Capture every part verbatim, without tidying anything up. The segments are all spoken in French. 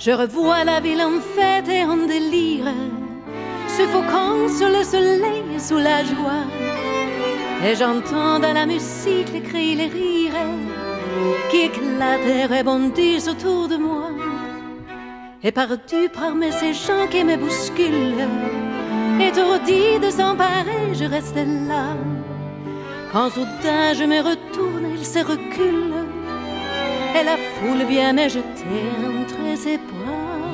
Je revois la ville en fête et en délire, suffocant sous le soleil et sous la joie. Et j'entends dans la musique les cris, les rires qui éclatent et rebondissent autour de moi. Et perdu parmi ces gens qui me bousculent, étourdi, désemparé, je reste là. Quand soudain je me retourne, il se recule, et la foule vient me jeter entre ses bras.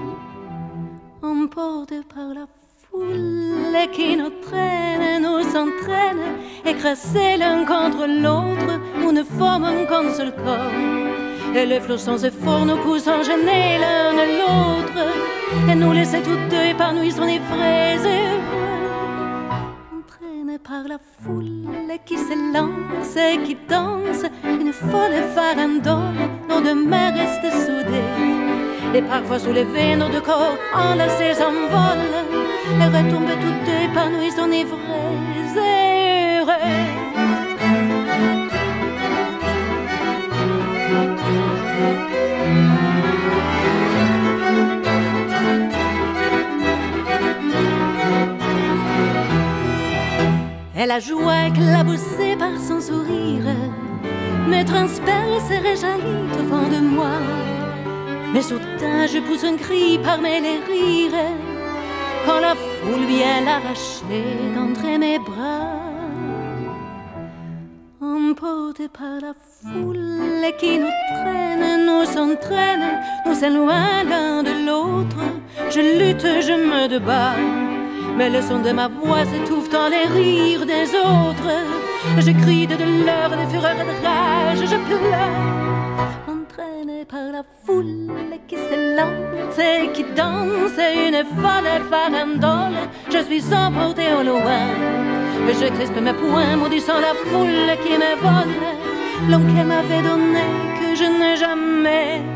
Emporté par la foule qui nous traîne, nous entraîne, écrasés l'un contre l'autre, nous ne formons qu'un seul corps. Et les flots sans effort nous poussent enchaîner l'un et l'autre, et nous laisser tous deux épanouis, enivrés et heureux. Entraînés par la foule qui s'élance et qui danse, une folle farandole, nos deux mains restent soudées. Et parfois soulevés, nos deux corps enlacés s'envolent, et retombent tous deux épanouis, enivrés et heureux. Et la joie éclaboussée par son sourire me transperce et réjaillit au fond de moi. Mais soudain je pousse un cri parmi les rires, quand la foule vient l'arracher d'entre mes bras. Emportés par la foule qui nous traîne, nous entraîne, nous éloigne l'un de l'autre. Je lutte, je me débat, mais le son de ma voix s'étouffe dans les rires des autres. Je crie de douleur, de fureur et de rage, je pleure. Entraînée par la foule qui s'élance et qui danse, une folle farandole, je suis emportée au loin. Je crispe mes poings, maudissant la foule qui me vole l'homme qu'elle m'avait donné, que je n'ai jamais